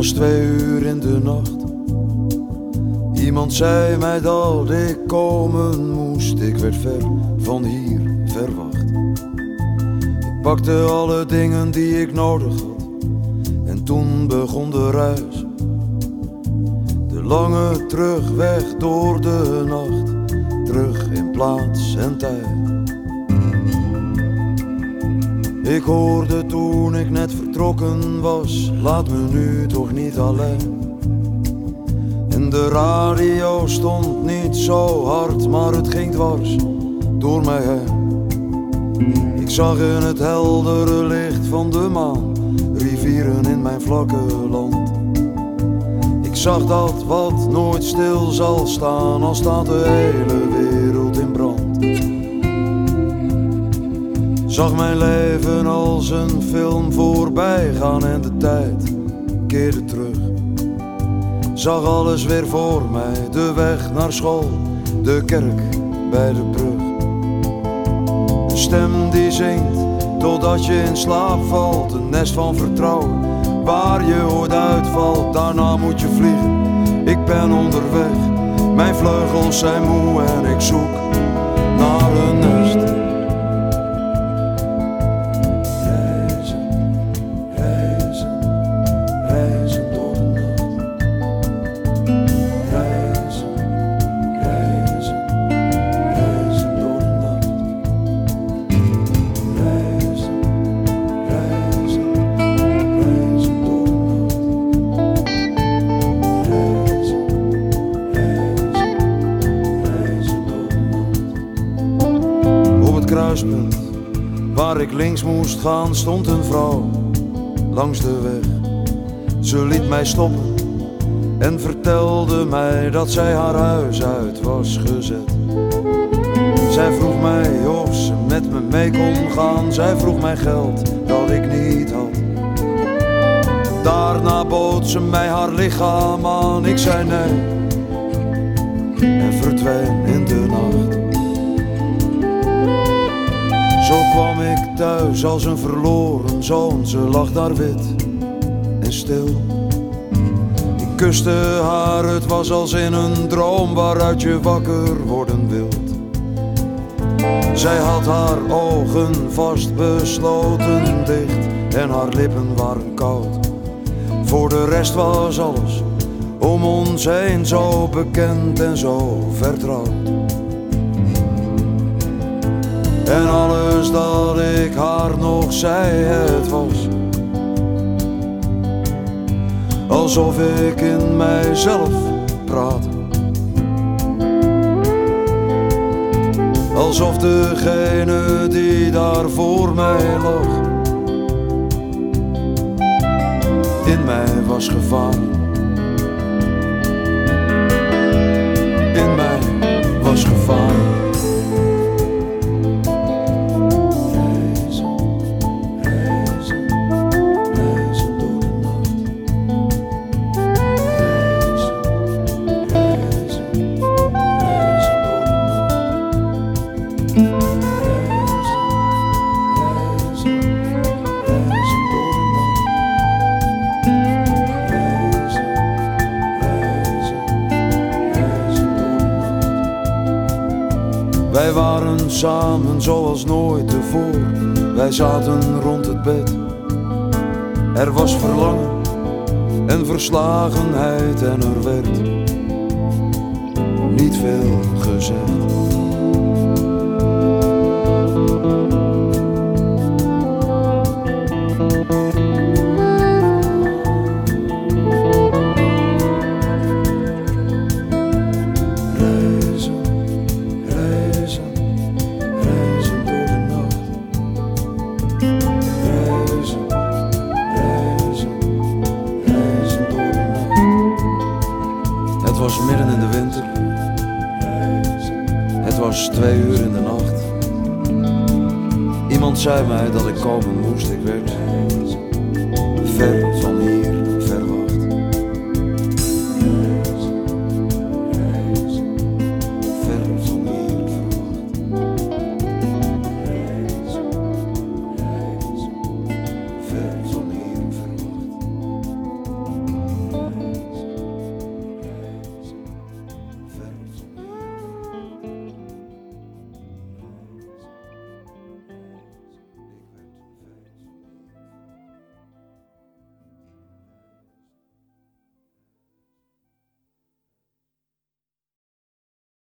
was 2 uur in de nacht. Iemand zei mij dat ik komen moest. Ik werd ver van hier verwacht. Ik pakte alle dingen die ik nodig had. En toen begon de reis. De lange terugweg door de nacht. Terug in plaats en tijd. Ik hoorde toen ik net vertrokken was, laat me nu toch niet alleen. En de radio stond niet zo hard, maar het ging dwars door mij heen. Ik zag in het heldere licht van de maan rivieren in mijn vlakke land. Ik zag dat wat nooit stil zal staan, al staat de hele wereld in brand. Zag mijn leven als een film voorbij gaan en de tijd keerde terug. Zag alles weer voor mij, de weg naar school, de kerk bij de brug. Een stem die zingt totdat je in slaap valt, een nest van vertrouwen waar je ooit uitvalt. Daarna moet je vliegen, ik ben onderweg, mijn vleugels zijn moe en ik zoek naar een nest. Kruispunt waar ik links moest gaan stond een vrouw langs de weg. Ze liet mij stoppen en vertelde mij dat zij haar huis uit was gezet. Zij vroeg mij of ze met me mee kon gaan. Zij vroeg mij geld dat ik niet had. Daarna bood ze mij haar lichaam aan. Ik zei nee en verdween in de nacht. Zo kwam ik thuis als een verloren zoon. Ze lag daar wit en stil. Ik kuste haar, het was als in een droom waaruit je wakker worden wilt. Zij had haar ogen vast besloten dicht en haar lippen waren koud. Voor de rest was alles om ons heen zo bekend en zo vertrouwd. En alles dat ik haar nog zei, het was alsof ik in mijzelf praatte. Alsof degene die daar voor mij lag in mij was gevaren. In mij was gevaren. Wij waren samen zoals nooit tevoren. Wij zaten rond het bed. Er was verlangen en verslagenheid en er werd niet veel gezegd. Het was midden in de winter. Het was 2 uur in de nacht. Iemand zei mij dat ik komen moest. Ik werd ver van hier.